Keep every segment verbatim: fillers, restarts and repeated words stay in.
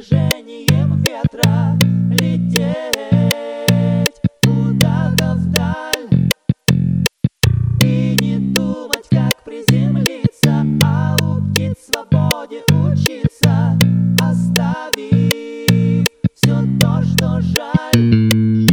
движением ветра лететь куда-то вдаль и не думать, как приземлиться, а у птиц свободе учиться, оставив все то, что жаль.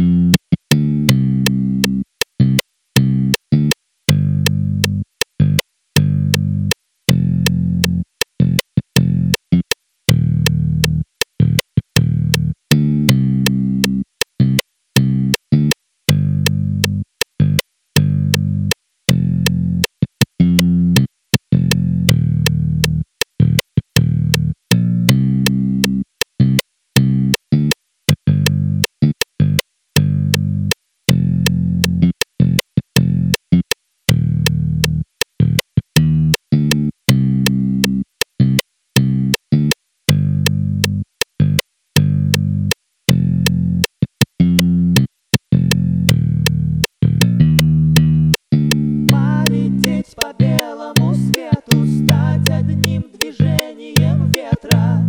По белому свету, стать одним движением ветра,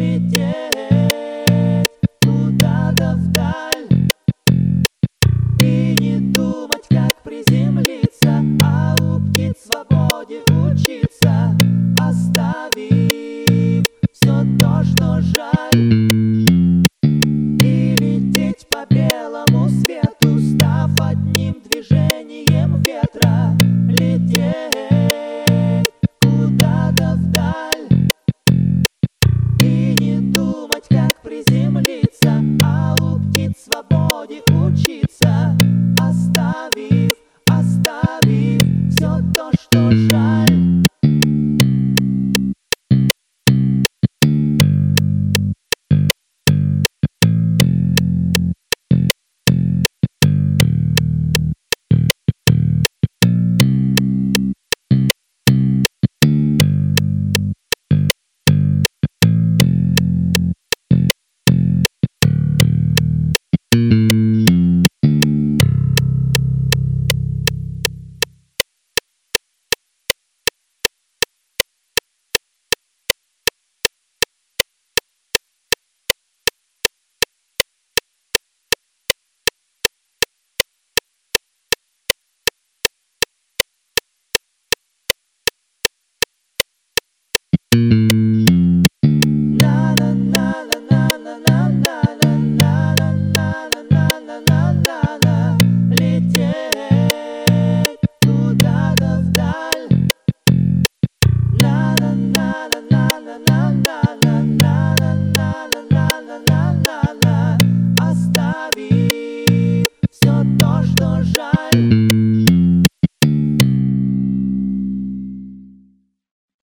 лететь куда-то вдаль и не думать, как приземлиться, а у птиц свободе учиться, оставив все то, что жаль. И лететь по белому свету, став одним движением ветра, лететь куда-то вдаль и не думать, как приземлиться, а у птиц свободе учиться, оставив, оставив все то, что жаль. Thank you.